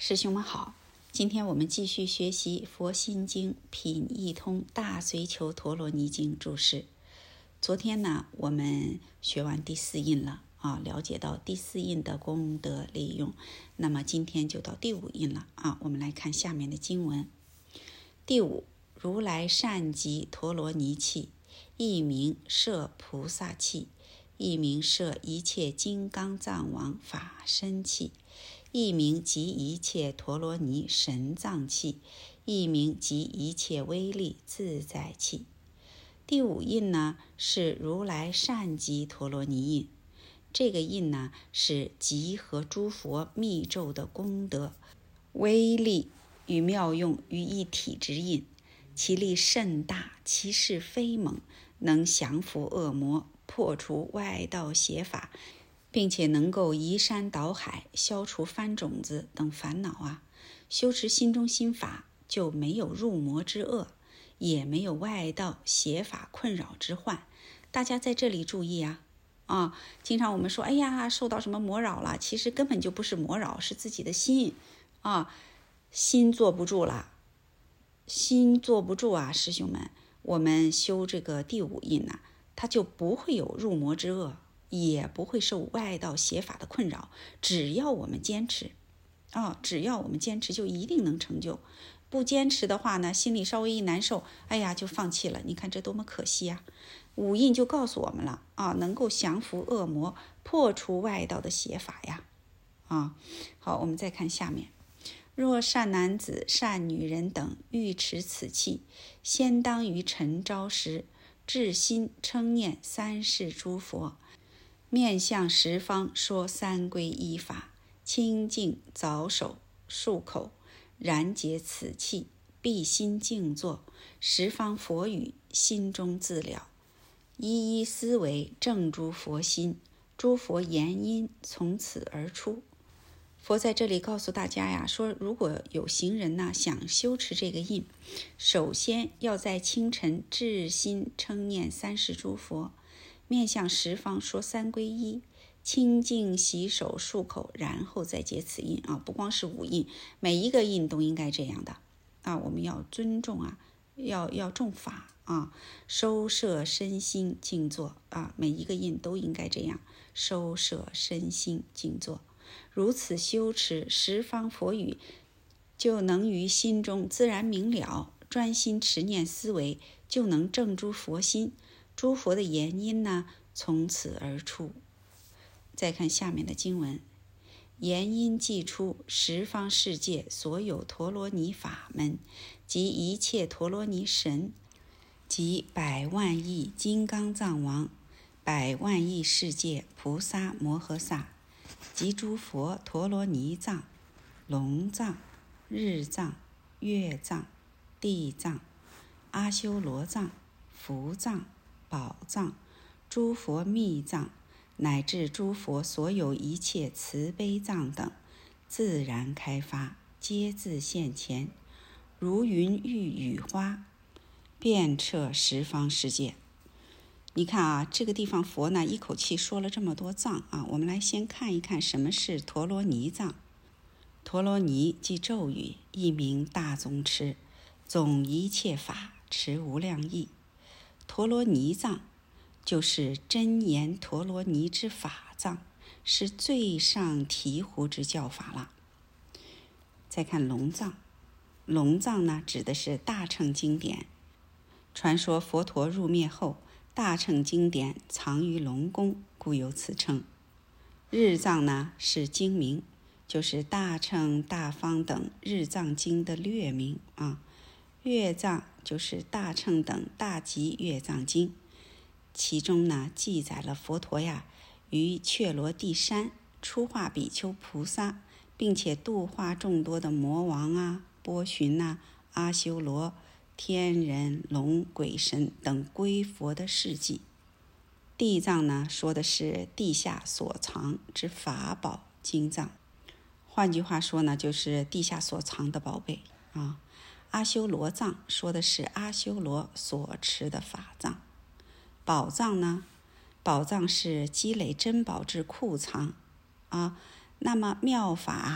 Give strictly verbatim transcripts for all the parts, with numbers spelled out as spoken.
师兄们好，今天我们继续学习《佛心经》品一通大随求陀罗尼经注释。昨天呢，我们学完第四印了啊，了解到第四印的功德利用。那么今天就到第五印了啊，我们来看下面的经文。第五，如来善集陀罗尼器，亦名摄菩萨器，亦名摄一切金刚藏王法身器，亦名集一切陀罗尼神藏器，亦名集一切威力自在器。第五印呢是如来善集陀罗尼印，这个印呢是集合诸佛密咒的功德、威力与妙用于一体之印，其力甚大，其势飞猛，能降伏恶魔，破除外道邪法，并且能够移山倒海，消除翻种子等烦恼啊！修持心中心法，就没有入魔之恶，也没有外道邪法困扰之患。大家在这里注意啊！啊，经常我们说，哎呀，受到什么魔扰了，其实根本就不是魔扰，是自己的心啊，心坐不住了，心坐不住啊，师兄们，我们修这个第五印呢、啊，它就不会有入魔之恶，也不会受外道邪法的困扰。只要我们坚持啊，只要我们坚持，就一定能成就。不坚持的话呢，心里稍微一难受，哎呀，就放弃了。你看这多么可惜啊！五印就告诉我们了啊，能够降服恶魔，破除外道的邪法呀！啊，好，我们再看下面。若善男子、善女人等欲持此器，先当于晨朝时，至心称念三世诸佛，面向十方说三皈依法，清净早手漱口，燃结此器，闭心静坐，十方佛语心中自了，一一思维正诸佛心，诸佛言音从此而出。佛在这里告诉大家呀，说如果有行人呢想修持这个印，首先要在清晨至心称念三世诸佛，面向十方说三皈依，清净洗手漱口，然后再结此印啊！不光是五印，每一个印都应该这样的啊！我们要尊重啊，要要重法啊，收摄身心静坐啊！每一个印都应该这样，收摄身心静坐。如此修持，十方佛语就能于心中自然明了，专心持念思维，就能正诸佛心，诸佛的言音呢从此而出。再看下面的经文，言音既出，十方世界所有陀罗尼法门及一切陀罗尼神及百万亿金刚藏王、百万亿世界菩萨摩诃萨及诸佛陀罗尼藏、龙藏、日藏、月藏、地藏、阿修罗藏、福藏、宝藏、诸佛密藏，乃至诸佛所有一切慈悲藏等，自然开发，皆自现前，如云欲雨花，遍彻十方世界。你看啊，这个地方佛呢一口气说了这么多藏啊，我们来先看一看什么是陀罗尼藏。陀罗尼即咒语，一名大宗持，总一切法，持无量义。陀罗尼藏就是真言陀罗尼之法藏，是最上醍醐之教法了。再看龙藏，龙藏呢指的是大乘经典。传说佛陀入灭后，大乘经典藏于龙宫，故有此称。日藏呢是经名，就是大乘大方等日藏经的略名啊。月藏就是大乘等大集月藏经，其中呢记载了佛陀呀于却罗地山初化比丘菩萨，并且度化众多的魔王啊、波旬啊、阿修罗、天人、龙、鬼神等归佛的事迹。地藏呢说的是地下所藏之法宝经藏，换句话说呢就是地下所藏的宝贝啊。阿修罗藏说的是阿修罗所持的法藏。宝藏呢，宝藏是积累珍宝之库藏啊。那么妙法啊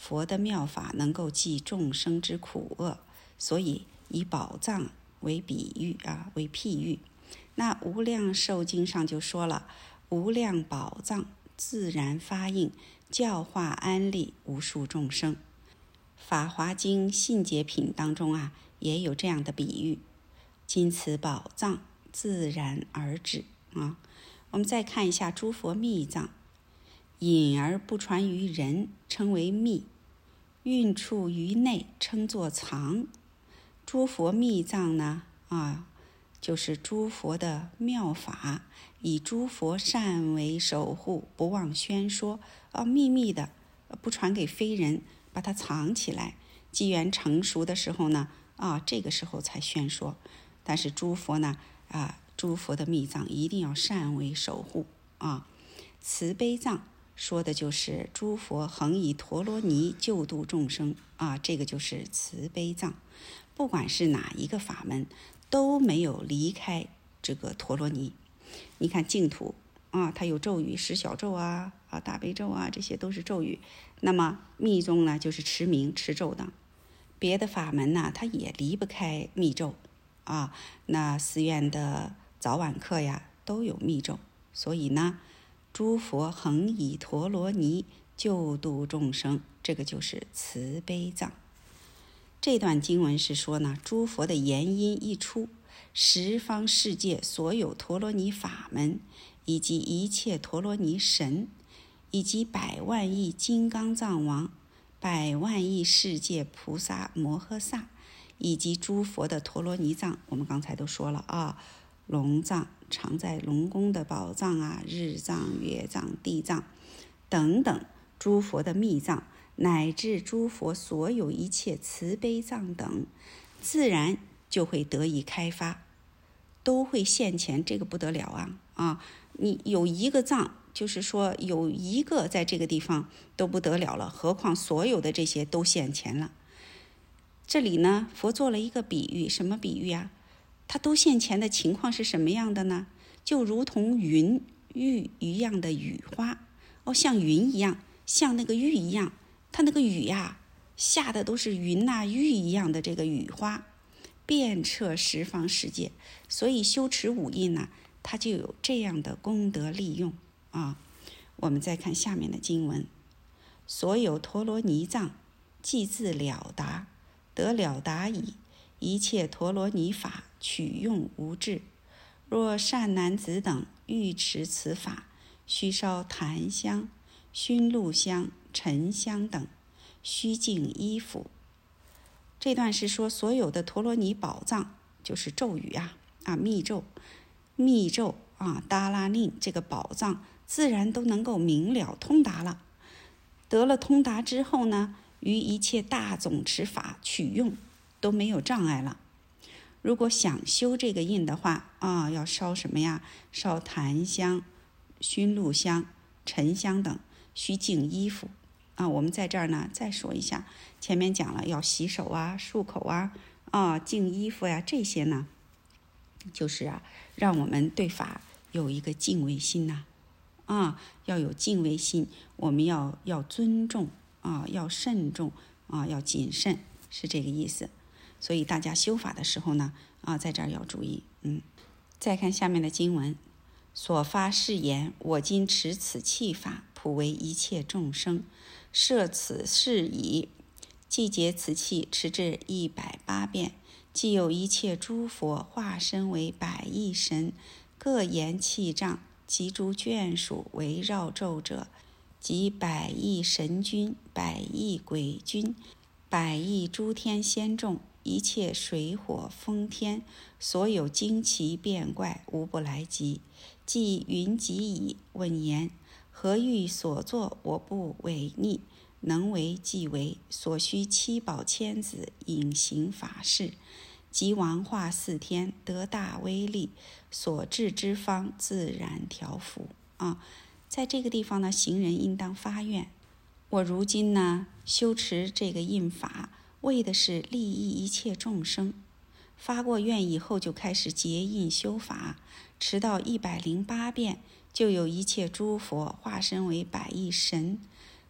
佛的妙法能够济众生之苦厄，所以以宝藏为比喻啊，为譬喻。那无量寿经上就说了，无量宝藏自然发应，教化安利无数众生。法华经信解品当中啊，也有这样的比喻，今此宝藏自然而止啊。我们再看一下诸佛密藏，隐而不传于人，称为密；蕴处于内，称作藏。诸佛密藏呢啊，就是诸佛的妙法，以诸佛善为守护，不忘宣说啊，秘密的不传给非人，把它藏起来。机缘成熟的时候呢啊，这个时候才宣说。但是诸佛呢啊，诸佛的密藏一定要善为守护啊。慈悲藏说的就是诸佛恒以陀罗尼救度众生啊，这个就是慈悲藏。不管是哪一个法门，都没有离开这个陀罗尼。你看净土啊，它有咒语，十小咒啊啊大悲咒啊，这些都是咒语。那么密宗呢，就是持名持咒的。别的法门呢，它也离不开密咒啊。那寺院的早晚课呀，都有密咒。所以呢，诸佛恒以陀罗尼救度众生，这个就是慈悲藏。这段经文是说呢，诸佛的言音一出，十方世界所有陀罗尼法门，以及一切陀罗尼神，以及百万亿金刚藏王、百万亿世界菩萨摩诃萨，以及诸佛的陀罗尼藏，我们刚才都说了啊，龙藏、常在龙宫的宝藏啊，日藏、月藏、地藏等等诸佛的密藏，乃至诸佛所有一切慈悲藏等，自然就会得以开发，都会现前。这个不得了啊啊！你有一个藏，就是说有一个在这个地方都不得了了，何况所有的这些都现前了。这里呢，佛做了一个比喻，什么比喻啊？它都现前的情况是什么样的呢？就如同云玉一样的雨花哦，像云一样，像那个玉一样。它那个雨呀，下的都是云呐、玉一样的这个雨花，遍彻十方世界。所以修持五印呢，它就有这样的功德利用啊。我们再看下面的经文：所有陀罗尼藏，即自了达，得了达矣。一切陀罗尼法，取用无滞。若善男子等欲持此法，须烧檀香、熏鹿香、沉香等，须净衣服。这段是说所有的陀罗尼宝藏，就是咒语啊啊密咒密咒啊达拉令，这个宝藏自然都能够明了通达了。得了通达之后呢，于一切大总持法取用都没有障碍了。如果想修这个印的话啊，要烧什么呀？烧檀香、熏鹿香、沉香等，须净衣服啊。我们在这儿呢再说一下，前面讲了要洗手啊、漱口啊、啊净衣服呀，这些呢，就是啊，让我们对法有一个敬畏心呐、啊，啊，要有敬畏心，我们要要尊重啊，要慎重啊，要谨慎，是这个意思。所以大家修法的时候呢，啊，在这儿要注意。嗯，再看下面的经文：所发誓言，我今持此器法，普为一切众生，设此誓已。既结此器，持至一百八遍，既有一切诸佛化身为百亿神，各言器仗，及诸眷属围绕咒者，及百亿神君、百亿鬼君、百亿诸天仙众，一切水火风天，所有惊奇变怪，无不来及。既云集矣，问言：何欲所作？我不违逆，能为即为。所需七宝千子，隐行法事，即王化四天，得大威力，所至之方，自然调伏啊。在这个地方呢，行人应当发愿：我如今呢，修持这个印法，为的是利益一切众生。发过愿以后，就开始结印修法，持到一百零八遍，就有一切诸佛化身为百亿神，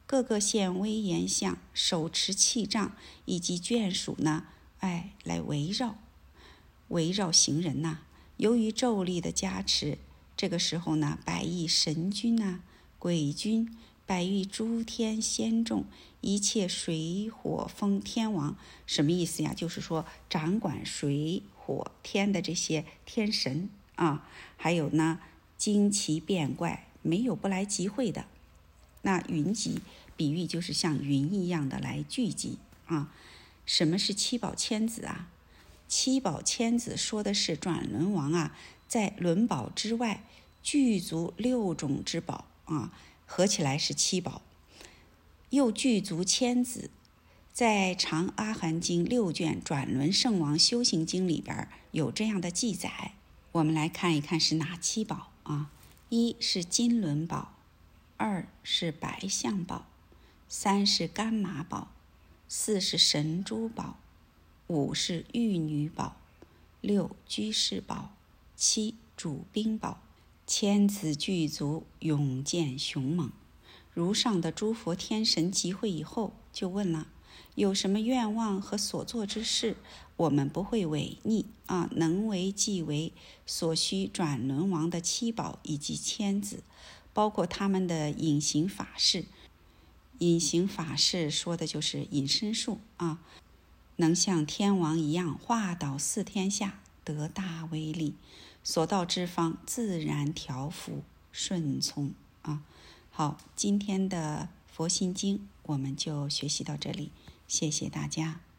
各个现威严相，手持气杖，以及眷属呢，哎，来围绕围绕行人呐、啊。由于咒力的加持，这个时候呢，百亿神君呐、啊、鬼君、百亿诸天仙众、一切水火风天王，什么意思呀？就是说掌管水火天的这些天神啊，还有呢惊奇变怪，没有不来集会的。那云集比喻就是像云一样的来聚集啊。什么是七宝千子啊？七宝千子说的是转轮王啊，在轮宝之外具足六种之宝啊，合起来是七宝，又具足千子。在《长阿含经》六卷《转轮圣王修行经》里边有这样的记载，我们来看一看是哪七宝啊？一是金轮宝，二是白象宝，三是干马宝，四是神珠宝，五是玉女宝，六居士宝，七主兵宝。千子具足，勇健雄猛。如上的诸佛天神集会以后，就问了：有什么愿望和所做之事，我们不会违逆啊，能为即为。所需转轮王的七宝以及千子，包括他们的隐形法事。隐形法事说的就是隐身术啊，能像天王一样化导四天下，得大威力，所到之方自然调伏顺从啊。好，今天的佛心经我们就学习到这里，谢谢大家。